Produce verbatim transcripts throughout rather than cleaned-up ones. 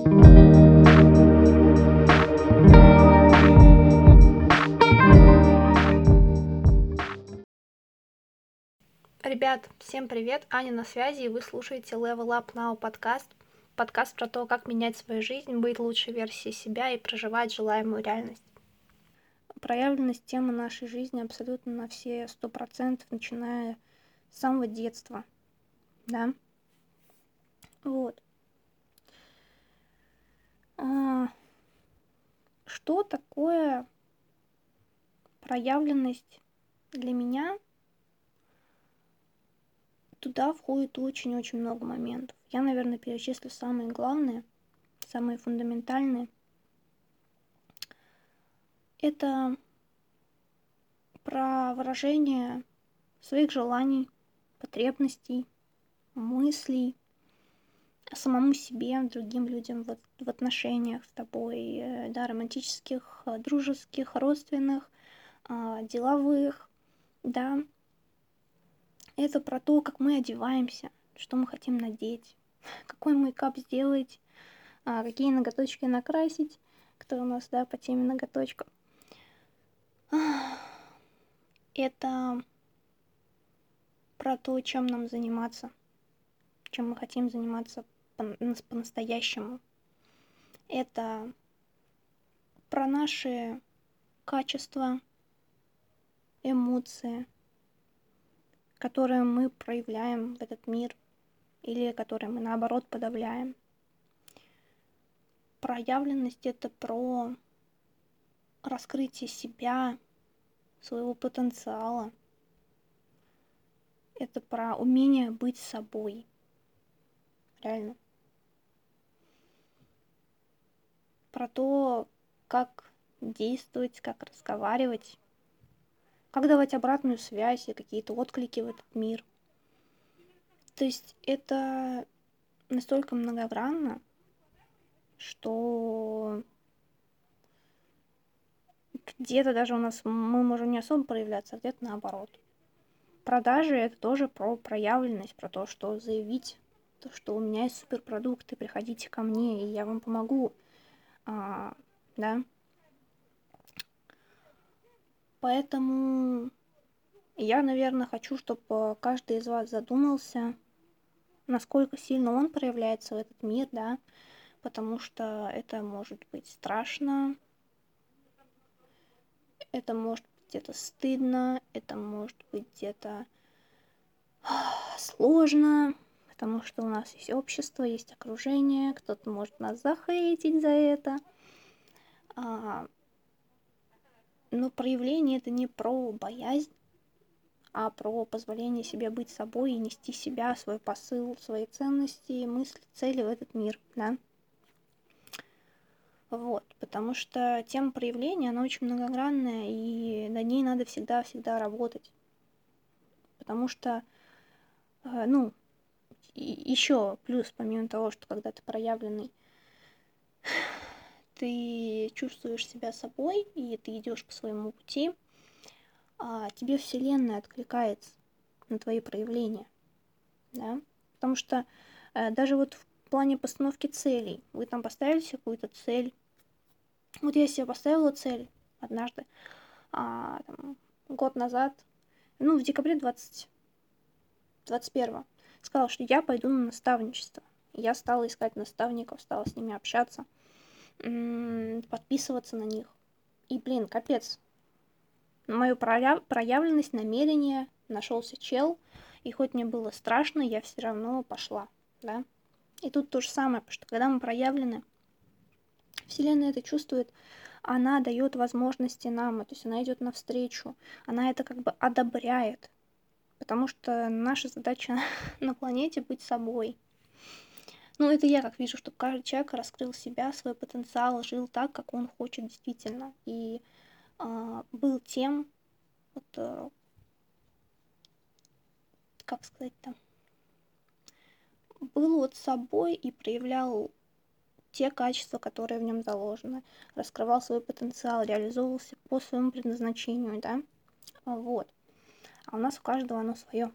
Ребят, всем привет, Аня на связи, и вы слушаете Level Up Now подкаст. Подкаст про то, как менять свою жизнь, быть лучшей версией себя и проживать желаемую реальность. Проявленность темы нашей жизни абсолютно на все сто процентов, начиная с самого детства, да? Вот. А, что такое проявленность для меня? Туда входит очень-очень много моментов. Я, наверное, перечислю самые главные, самые фундаментальные. Это про выражение своих желаний, потребностей, мыслей самому себе, другим людям в, в отношениях с тобой, да, романтических, дружеских, родственных, деловых, да. Это про то, как мы одеваемся, что мы хотим надеть, какой мейкап сделать, какие ноготочки накрасить, кто у нас, да, по теме ноготочков. Это про то, чем нам заниматься, чем мы хотим заниматься по-настоящему. Это про наши качества, эмоции, которые мы проявляем в этот мир или которые мы, наоборот, подавляем. Проявленность — это про раскрытие себя, своего потенциала. Это про умение быть собой. Реально. Про то, как действовать, как разговаривать, как давать обратную связь и какие-то отклики в этот мир. То есть это настолько многогранно, что где-то даже у нас мы можем не особо проявляться, а где-то наоборот. Продажи — это тоже про проявленность, про то, что заявить, то, что у меня есть суперпродукты, приходите ко мне, и я вам помогу, а, да. Поэтому я, наверное, хочу, чтобы каждый из вас задумался, насколько сильно он проявляется в этот мир, да, потому что это может быть страшно, это может быть где-то стыдно, это может быть где-то сложно, потому что у нас есть общество, есть окружение, кто-то может нас захейтить за это. Но проявление — это не про боязнь, а про позволение себе быть собой и нести себя, свой посыл, свои ценности, мысли, цели в этот мир, да. Вот, потому что тема проявления, она очень многогранная, и над ней надо всегда-всегда работать. Потому что, ну, еще плюс, помимо того, что когда ты проявленный, ты чувствуешь себя собой, и ты идешь по своему пути, а тебе Вселенная откликается на твои проявления, да, потому что э, даже вот в плане постановки целей, вы там поставили себе какую-то цель, вот я себе поставила цель однажды, а, там, год назад, ну, в декабре двадцать первого, сказала, что я пойду на наставничество. Я стала искать наставников, стала с ними общаться, подписываться на них. И, блин, капец. На мою прояв... проявленность, намерение нашелся чел, и хоть мне было страшно, я все равно пошла, да. И тут то же самое, потому что когда мы проявлены, Вселенная это чувствует, она дает возможности нам, то есть она идет навстречу, она это как бы одобряет, потому что наша задача на планете быть собой. Ну, это я как вижу, чтобы каждый человек раскрыл себя, свой потенциал, жил так, как он хочет действительно, и э, был тем, вот, э, как сказать-то, был вот собой и проявлял те качества, которые в нем заложены, раскрывал свой потенциал, реализовывался по своему предназначению, да, вот. А у нас у каждого оно свое.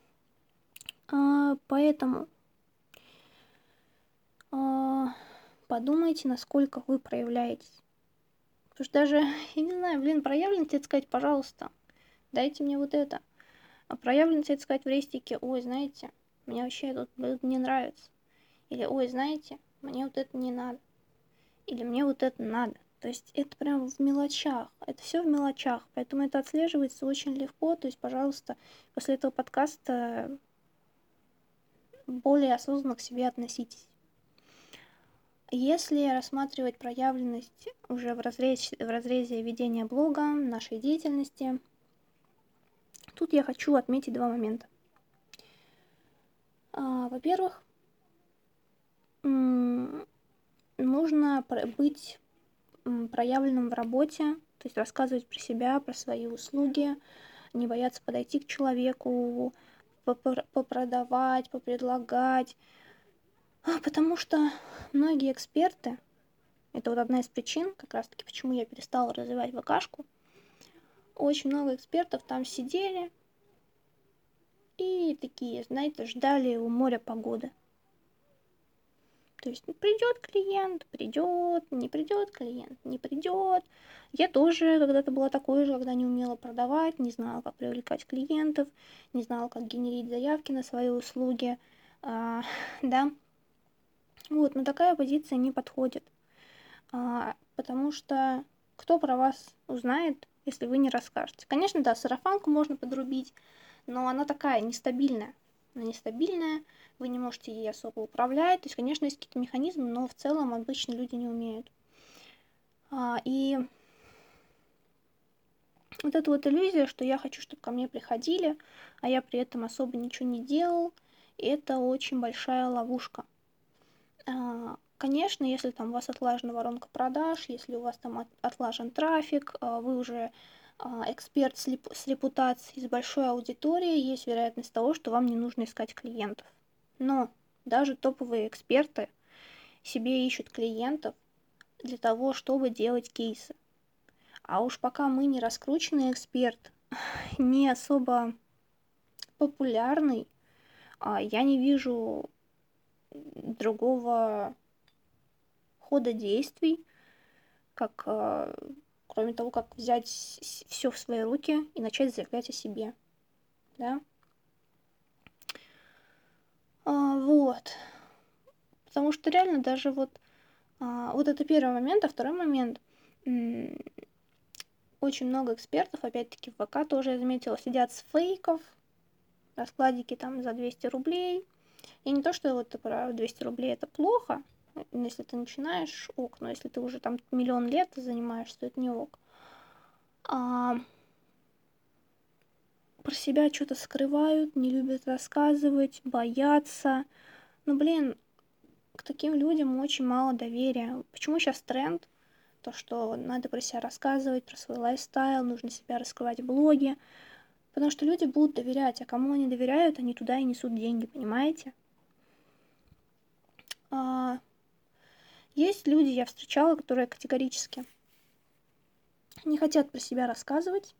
А, поэтому, а, подумайте, насколько вы проявляетесь. Потому что даже, я не знаю, блин, проявленность — это сказать: пожалуйста, дайте мне вот это. А проявленность — это сказать в рестике: ой, знаете, мне вообще тут не нравится. Или ой, знаете, мне вот это не надо. Или мне вот это надо. То есть это прям в мелочах. Это все в мелочах. Поэтому это отслеживается очень легко. То есть, пожалуйста, после этого подкаста более осознанно к себе относитесь. Если рассматривать проявленность уже в разрезе, в разрезе ведения блога, нашей деятельности, тут я хочу отметить два момента. А, во-первых, нужно быть проявленным в работе, то есть рассказывать про себя, про свои услуги, не бояться подойти к человеку, попродавать, попредлагать. Потому что многие эксперты, это вот одна из причин, как раз-таки, почему я перестала развивать ВКшку, очень много экспертов там сидели и такие, знаете, ждали у моря погоды. То есть придет клиент, придет, не придет клиент, не придет. Я тоже когда-то была такой же, когда не умела продавать, не знала, как привлекать клиентов, не знала, как генерить заявки на свои услуги, а, да. Вот, но такая позиция не подходит, а, потому что кто про вас узнает, если вы не расскажете? Конечно, да, сарафанку можно подрубить, но она такая нестабильная. Она нестабильная, вы не можете ей особо управлять. То есть, конечно, есть какие-то механизмы, но в целом обычно люди не умеют. А, и вот эта вот иллюзия, что я хочу, чтобы ко мне приходили, а я при этом особо ничего не делал, это очень большая ловушка. А, конечно, если там у вас отлажена воронка продаж, если у вас там отлажен трафик, вы уже эксперт с репутацией, с большой аудиторией, есть вероятность того, что вам не нужно искать клиентов. Но даже топовые эксперты себе ищут клиентов для того, чтобы делать кейсы. А уж пока мы не раскрученный эксперт, не особо популярный, я не вижу другого хода действий, как кроме того, как взять все в свои руки и начать заявлять о себе, да. А, вот. Потому что реально даже вот, а, вот это первый момент, а второй момент, м- очень много экспертов, опять-таки в ВК тоже я заметила, сидят с фейков, раскладики там за двести рублей. И не то, что вот про двести рублей это плохо, если ты начинаешь, ок, но если ты уже там миллион лет занимаешься, то это не ок. А про себя что-то скрывают, не любят рассказывать, боятся. Ну, блин, к таким людям очень мало доверия. Почему сейчас тренд? То, что надо про себя рассказывать, про свой лайфстайл, нужно себя раскрывать в блоге. Потому что люди будут доверять, а кому они доверяют, они туда и несут деньги, понимаете? А, есть люди, я встречала, которые категорически не хотят про себя рассказывать.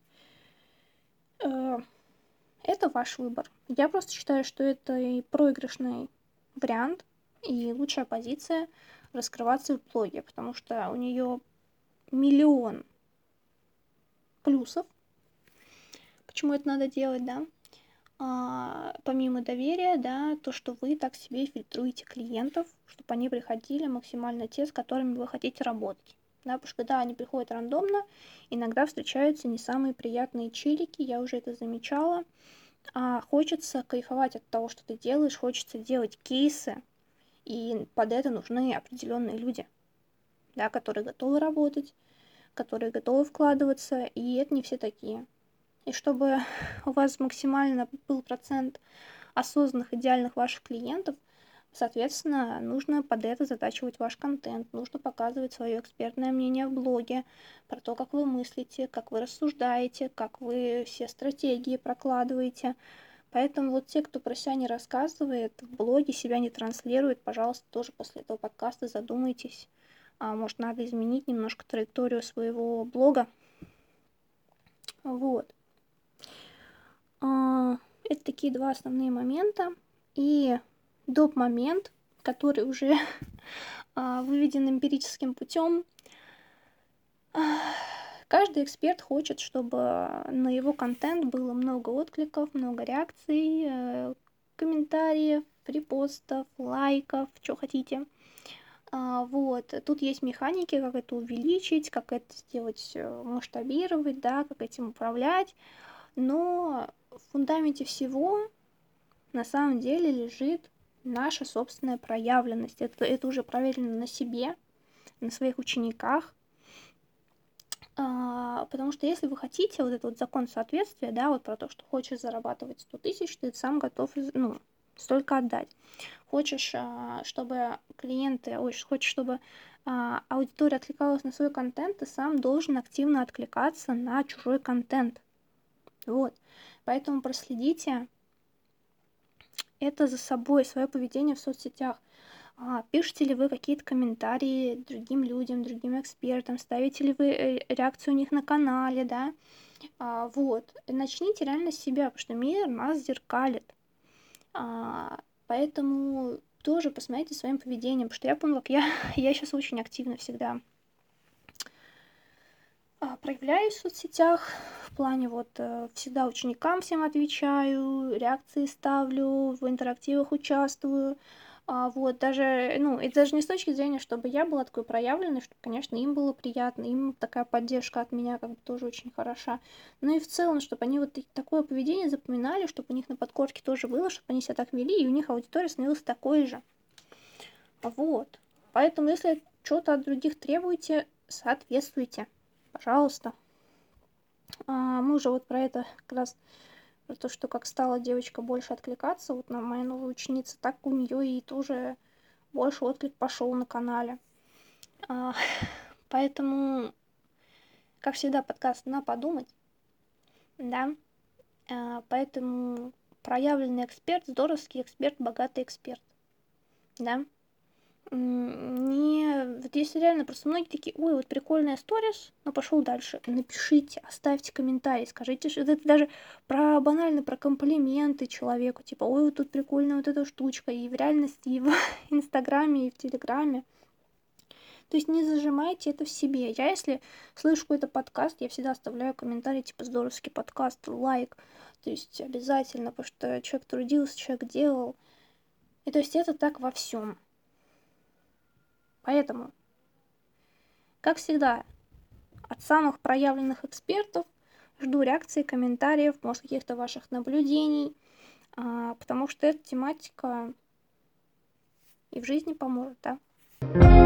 Это ваш выбор. Я просто считаю, что это и проигрышный вариант, и лучшая позиция раскрываться в блоге, потому что у нее миллион плюсов. Почему это надо делать, да? А, помимо доверия, да, то, что вы так себе фильтруете клиентов, чтобы они приходили максимально те, с которыми вы хотите работать. Да, потому что когда они приходят рандомно, иногда встречаются не самые приятные чилики, я уже это замечала. А хочется кайфовать от того, что ты делаешь, хочется делать кейсы, и под это нужны определенные люди, да, которые готовы работать, которые готовы вкладываться, и это не все такие. И чтобы у вас максимально был процент осознанных, идеальных ваших клиентов, соответственно, нужно под это затачивать ваш контент, нужно показывать свое экспертное мнение в блоге про то, как вы мыслите, как вы рассуждаете, как вы все стратегии прокладываете. Поэтому вот те, кто про себя не рассказывает, в блоге себя не транслирует, пожалуйста, тоже после этого подкаста задумайтесь. А, может, надо изменить немножко траекторию своего блога. Вот. А, это такие два основные момента. И доп. Момент, который уже выведен эмпирическим путем. Каждый эксперт хочет, чтобы на его контент было много откликов, много реакций, комментариев, репостов, лайков, что хотите. Вот. Тут есть механики, как это увеличить, как это сделать, масштабировать, да, как этим управлять. Но в фундаменте всего на самом деле лежит наша собственная проявленность. Это, это уже проверено на себе, на своих учениках. А, потому что если вы хотите, вот этот вот закон соответствия, да, вот про то, что хочешь зарабатывать сто тысяч, ты сам готов, ну, столько отдать. Хочешь, чтобы клиенты, ой, хочешь, чтобы аудитория откликалась на свой контент, ты сам должен активно откликаться на чужой контент. Вот. Поэтому проследите это за собой, свое поведение в соцсетях. Пишете ли вы какие-то комментарии другим людям, другим экспертам, ставите ли вы реакцию у них на канале, да, вот. Начните реально с себя, потому что мир нас зеркалит. Поэтому тоже посмотрите своим поведением, потому что я помню, как я, я сейчас очень активно всегда проявляюсь в соцсетях, в плане вот всегда ученикам всем отвечаю, реакции ставлю, в интерактивах участвую, вот, даже, ну, это даже не с точки зрения, чтобы я была такой проявленной, чтобы, конечно, им было приятно, им такая поддержка от меня как бы тоже очень хороша, но и в целом, чтобы они вот такое поведение запоминали, чтобы у них на подкорке тоже было, чтобы они себя так вели, и у них аудитория становилась такой же, вот, поэтому, если что-то от других требуете, соответствуйте, пожалуйста. Мы уже вот про это как раз, про то, что как стала девочка больше откликаться, вот на моя новая ученица, так у нее и тоже больше отклик пошел на канале. А, поэтому, как всегда, подкаст на подумать, да. А, поэтому проявленный эксперт, здоровский эксперт, богатый эксперт, да. Не, вот если реально просто многие такие, ой, вот прикольная сторис, но пошел дальше. Напишите, оставьте комментарий, скажите, что это даже про банально про комплименты человеку, типа, ой, вот тут прикольная вот эта штучка, и в реальности, и в Инстаграме, и в Телеграме. То есть не зажимайте это в себе. Я, если слышу какой-то подкаст, я всегда оставляю комментарий, типа, здоровский подкаст, лайк. То есть обязательно, потому что человек трудился, человек делал. И то есть это так во всем. Поэтому, как всегда, от самых проявленных экспертов жду реакции, комментариев, может, каких-то ваших наблюдений, потому что эта тематика и в жизни поможет, да.